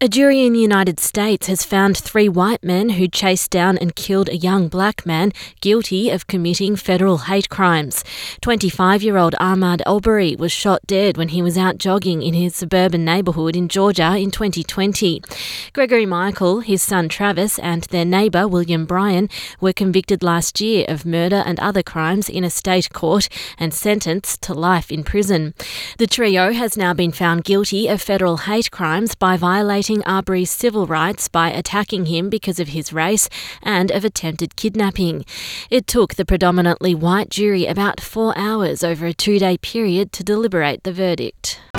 A jury in the United States has found 3 white men who chased down and killed a young black man guilty of committing federal hate crimes. 25-year-old Ahmaud Arbery was shot dead when he was out jogging in his suburban neighbourhood in Georgia in 2020. Gregory Michael, his son Travis, and their neighbour William Bryan were convicted last year of murder and other crimes in a state court and sentenced to life in prison. The trio has now been found guilty of federal hate crimes by violating Arbery's civil rights by attacking him because of his race and of attempted kidnapping. It took the predominantly white jury about 4 hours over a 2-day period to deliberate the verdict.